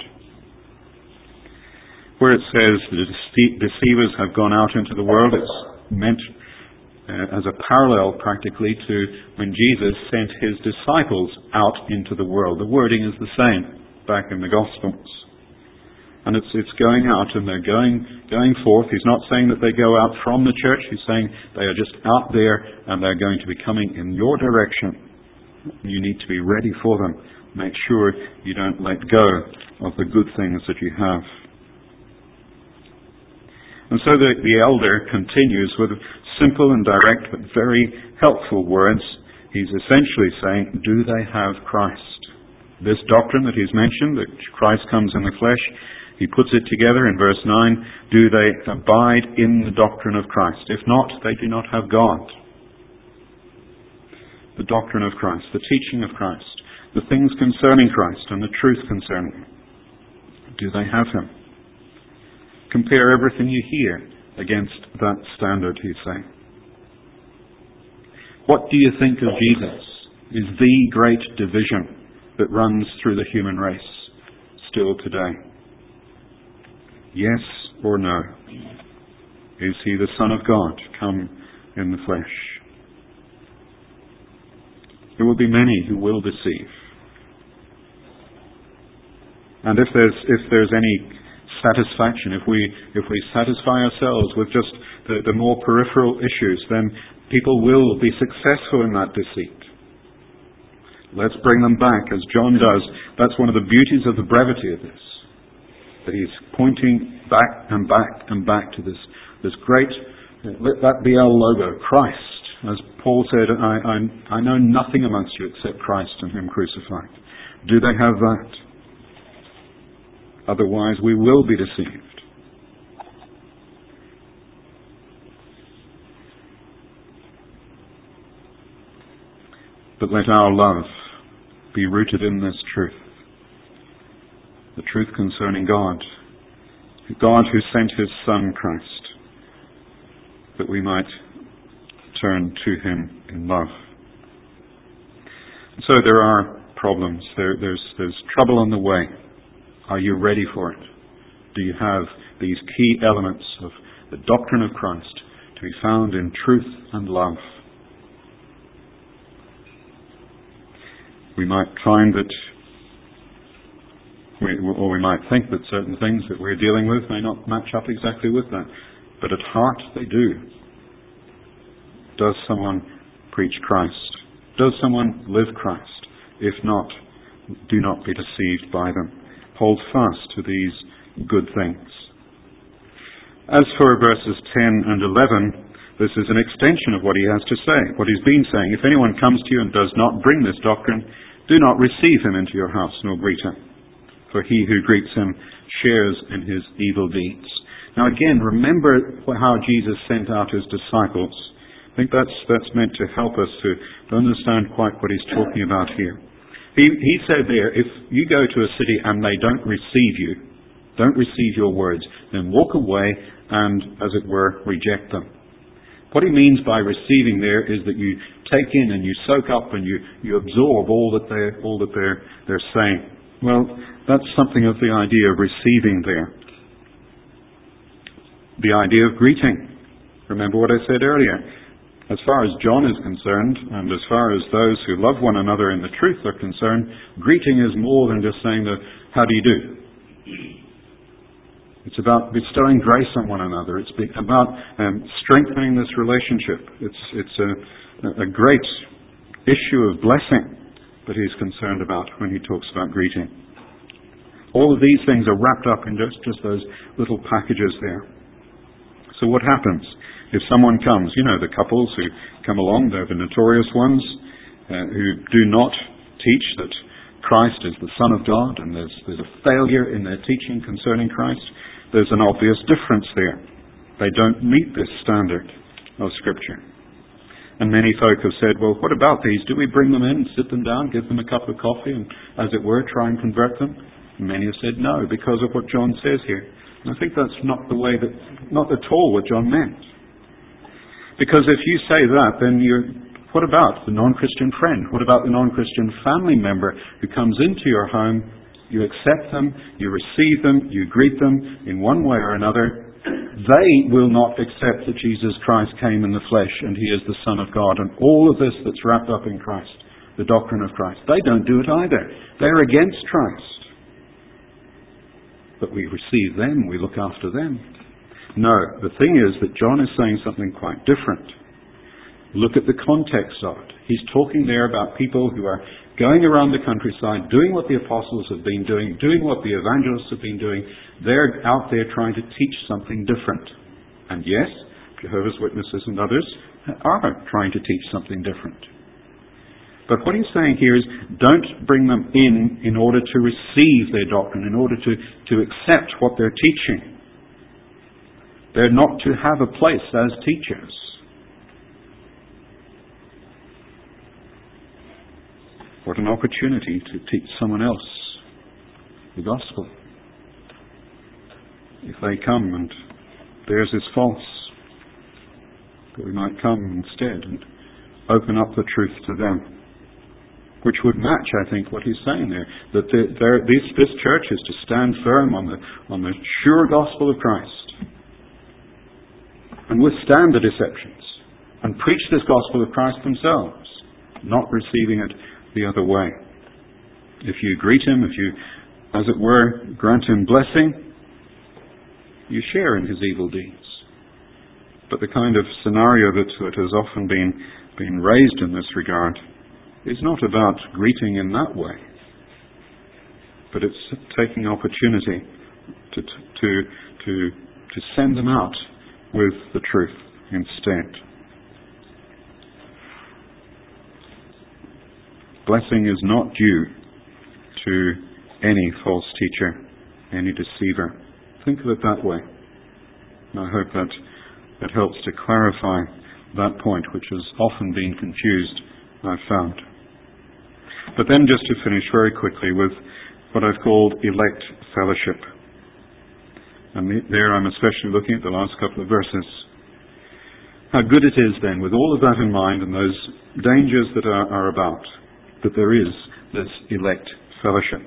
Where it says the deceivers have gone out into the world, it's meant as a parallel practically to when Jesus sent his disciples out into the world. The wording is the same back in the Gospels. And it's going out and they're going forth. He's not saying that they go out from the church. He's saying they are just out there and they're going to be coming in your direction. You need to be ready for them. Make sure you don't let go of the good things that you have. And so the elder continues with simple and direct but very helpful words. He's essentially saying, do they have Christ? This doctrine that he's mentioned, that Christ comes in the flesh, he puts it together in verse 9, do they abide in the doctrine of Christ? If not, they do not have God. The doctrine of Christ, the teaching of Christ, the things concerning Christ and the truth concerning Him. Do they have Him? Compare everything you hear against that standard, he's saying. What do you think of Jesus is the great division that runs through the human race still today. Yes or no? Is He the Son of God come in the flesh? There will be many who will deceive. And if there's any satisfaction, if we satisfy ourselves with just the more peripheral issues, then people will be successful in that deceit. Let's bring them back, as John does. That's one of the beauties of the brevity of this. That he's pointing back and back and back to this great, let that BL logo, Christ. As Paul said, I know nothing amongst you except Christ and Him crucified. Do they have that? Otherwise we will be deceived. But let our love be rooted in this truth. The truth concerning God. God who sent His Son Christ, that we might turn to Him in love. And so there are problems. There's trouble on the way. Are you ready for it? Do you have these key elements of the doctrine of Christ to be found in truth and love? We might find that, or we might think that certain things that we're dealing with may not match up exactly with that. But at heart they do. Does someone preach Christ? Does someone live Christ? If not, do not be deceived by them. Hold fast to these good things. As for verses 10 and 11, this is an extension of what he has to say, what he's been saying. If anyone comes to you and does not bring this doctrine, do not receive him into your house nor greet him. For he who greets him shares in his evil deeds. Now again, remember how Jesus sent out his disciples. I think that's meant to help us to understand quite what he's talking about here. He said there, if you go to a city and they don't receive you, don't receive your words, then walk away and, as it were, reject them. What he means by receiving there is that you take in and you soak up and you absorb all that they're saying. Well, that's something of the idea of receiving there. The idea of greeting. Remember what I said earlier. As far as John is concerned, and as far as those who love one another in the truth are concerned, greeting is more than just saying the how do you do. It's about bestowing grace on one another. It's about strengthening this relationship. It's a great issue of blessing that he's concerned about when he talks about greeting. All of these things are wrapped up in just those little packages there. So what happens? If someone comes, the couples who come along, they're the notorious ones who do not teach that Christ is the Son of God, and there's a failure in their teaching concerning Christ. There's an obvious difference there. They don't meet this standard of Scripture. And many folk have said, well, what about these? Do we bring them in, sit them down, give them a cup of coffee, and, as it were, try and convert them? And many have said no, because of what John says here. And I think that's not at all what John meant. Because if you say that, then what about the non-Christian friend? What about the non-Christian family member who comes into your home? You accept them, you receive them, you greet them in one way or another. They will not accept that Jesus Christ came in the flesh and He is the Son of God. And all of this that's wrapped up in Christ, the doctrine of Christ, they don't do it either. They're against Christ. But we receive them, we look after them. No, the thing is that John is saying something quite different. Look at the context of it. He's talking there about people who are going around the countryside, doing what the apostles have been doing what the evangelists have been doing. They're out there trying to teach something different. And yes, Jehovah's Witnesses and others are trying to teach something different. But what he's saying here is, don't bring them in order to receive their doctrine, in order to accept what they're teaching. They're not to have a place as teachers. What an opportunity to teach someone else the gospel. If they come and theirs is false, that we might come instead and open up the truth to them. Which would match, I think, what he's saying there. That this church is to stand firm on the sure gospel of Christ. And withstand the deceptions. And preach this gospel of Christ themselves. Not receiving it the other way. If you greet him, if you, as it were, grant him blessing, you share in his evil deeds. But the kind of scenario that has often been raised in this regard is not about greeting in that way, but it's taking opportunity to send them out with the truth instead. Blessing is not due to any false teacher, any deceiver. Think of it that way. And I hope that helps to clarify that point, which has often been confused, I've found. But then just to finish very quickly with what I've called elect fellowship. And there I'm especially looking at the last couple of verses. How good it is then, with all of that in mind and those dangers that are about, that there is this elect fellowship.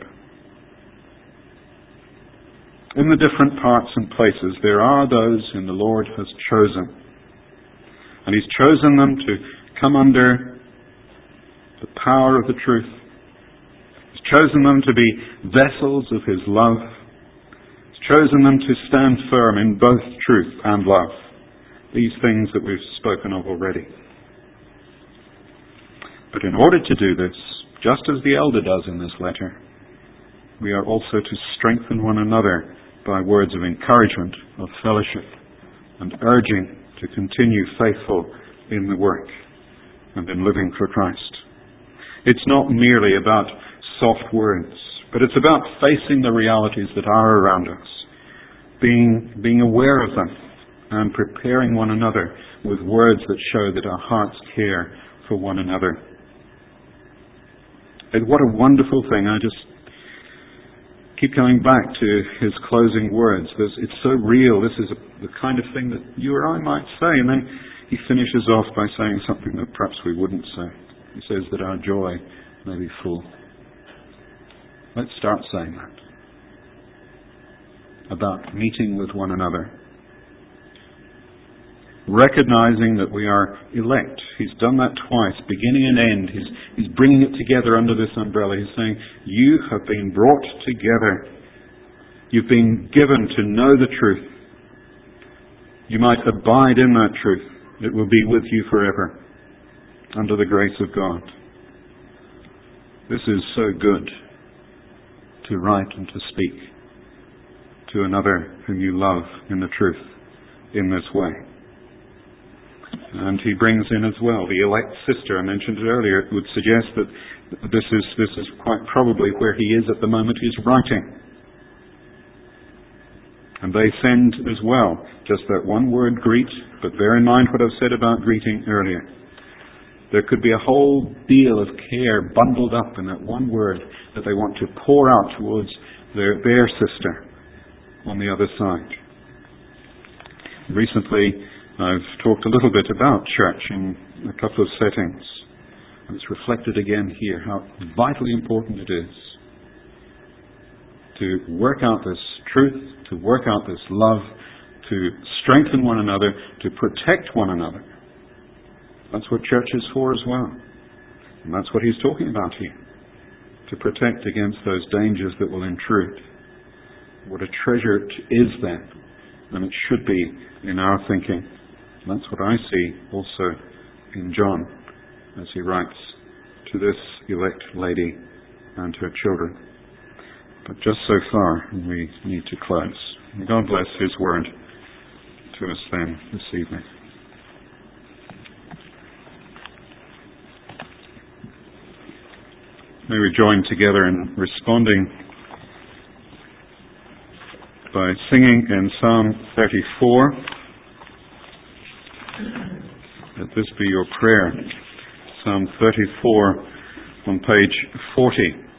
In the different parts and places, there are those whom the Lord has chosen. And He's chosen them to come under the power of the truth. He's chosen them to be vessels of His love. He's chosen them to stand firm in both truth and love. These things that we've spoken of already. But in order to do this, just as the elder does in this letter, we are also to strengthen one another by words of encouragement, of fellowship, and urging to continue faithful in the work and in living for Christ. It's not merely about soft words, but it's about facing the realities that are around us, being aware of them, and preparing one another with words that show that our hearts care for one another. And what a wonderful thing. I just keep coming back to his closing words. It's so real. This is the kind of thing that you or I might say. And then he finishes off by saying something that perhaps we wouldn't say. He says that our joy may be full. Let's start saying that. About meeting with one another. Recognizing that we are elect. He's done that twice, beginning and end. He's bringing it together under this umbrella. He's saying, you have been brought together. You've been given to know the truth. You might abide in that truth. It will be with you forever, under the grace of God. This is so good to write and to speak to another whom you love in the truth in this way. And he brings in as well the elect sister. I mentioned it earlier. It would suggest that this is quite probably where he is at the moment he's writing. And they send as well just that one word, greet, but bear in mind what I've said about greeting earlier. There could be a whole deal of care bundled up in that one word that they want to pour out towards their sister on the other side. Recently, I've talked a little bit about church in a couple of settings. And it's reflected again here how vitally important it is to work out this truth, to work out this love, to strengthen one another, to protect one another. That's what church is for as well. And that's what he's talking about here. To protect against those dangers that will intrude. What a treasure it is then, and it should be in our thinking. That's what I see also in John as he writes to this elect lady and to her children. But just so far, we need to close. May God bless his word to us then this evening. May we join together in responding by singing in Psalm 34. Let this be your prayer. Psalm 34 on page 40.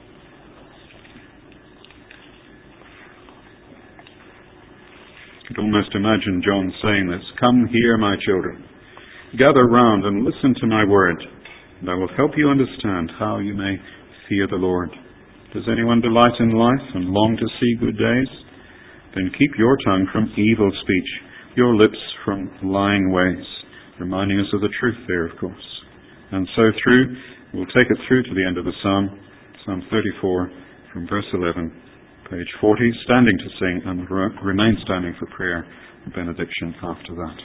You could almost imagine John saying this. Come here, my children. Gather round and listen to my word, and I will help you understand how you may fear the Lord. Does anyone delight in life and long to see good days? Then keep your tongue from evil speech, your lips from lying ways, reminding us of the truth there, of course. And so we'll take it through to the end of the Psalm, Psalm 34, from verse 11, page 40, standing to sing and remain standing for prayer and benediction after that.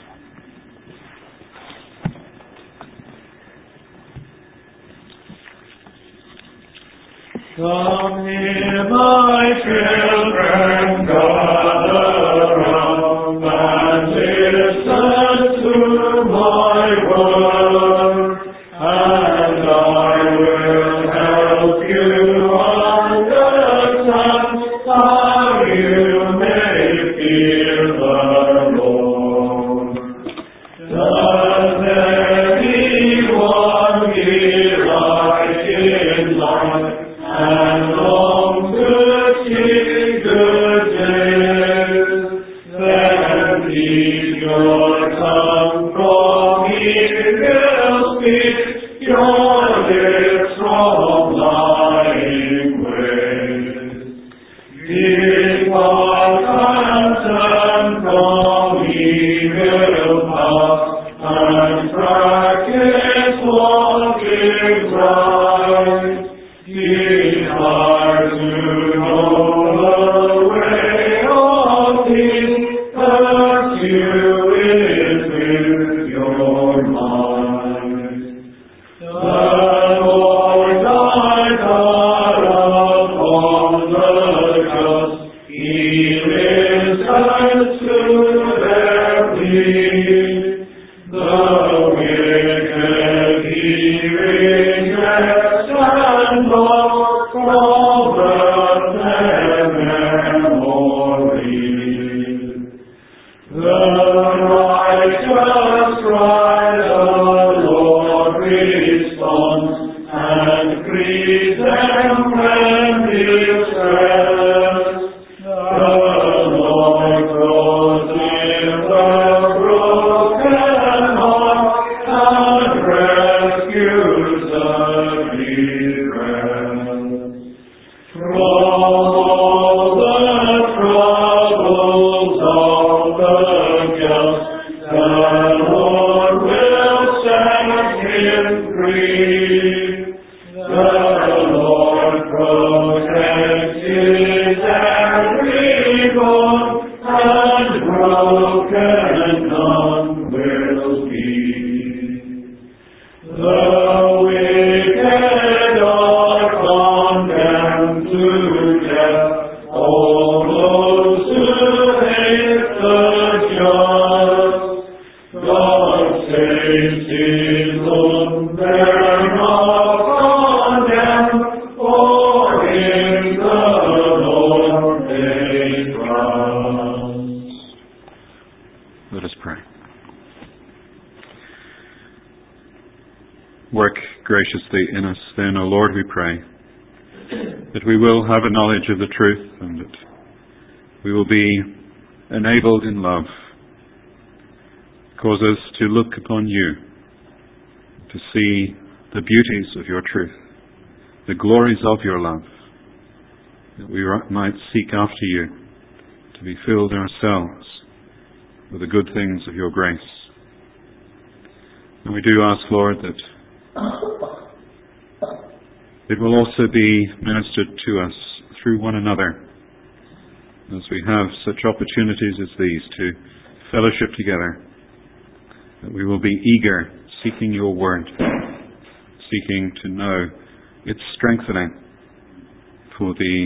Come here, my children, gather round and listen to my word, and I will help you understand how you may fear the Lord. Does anyone delight in life and long to see good days? Then keep your tongue from evil speech, your lips from lying ways. Keep our conscience from evil paths, and practice what is right. Ye are to know the way of peace, pursue it with your mind. The Lord thy God upon the just, he listens to their plea. The wicked he rejects and loves from birth and memory. The righteous cry, the Lord responds, and frees them from distress. The Lord clothes the broken heart and rescues the distressed. From all the troubles of the just, the Lord will set him free. The Lord protects his every bone, and broken none will be. The wicked are condemned to death, all those who hate the just. God saves his own, they're not condemned, for in the Lord they trust. Let us pray. Work graciously in us then, O Lord, we pray, that we will have a knowledge of the truth and that we will be enabled in love. Cause us to look upon you, to see the beauties of your truth, the glories of your love, that we might seek after you, to be filled ourselves with the good things of your grace. And we do ask, Lord, that it will also be ministered to us through one another as we have such opportunities as these to fellowship together, that we will be eager, seeking your word, seeking to know its strengthening for the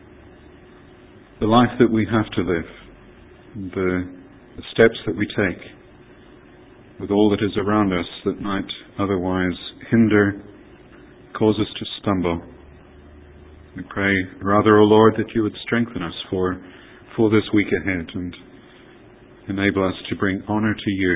life that we have to live, the steps that we take, with all that is around us that might otherwise hinder, cause us to stumble. We pray rather, O Lord, that you would strengthen us for this week ahead and enable us to bring honour to you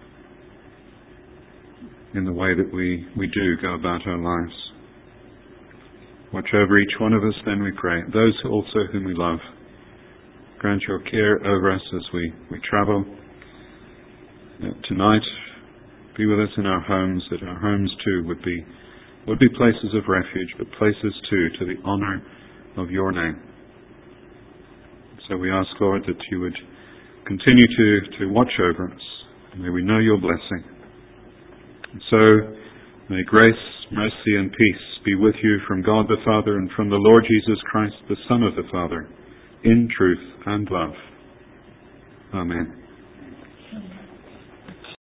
in the way that we do go about our lives. Watch over each one of us then, we pray. Those also whom we love. Grant your care over us as we travel. Tonight, be with us in our homes, that our homes too would be places of refuge, but places too to the honour of your name. So we ask, Lord, that you would continue to watch over us. May we know your blessing. And so, may grace, mercy and peace be with you from God the Father and from the Lord Jesus Christ, the Son of the Father, in truth and love. Amen.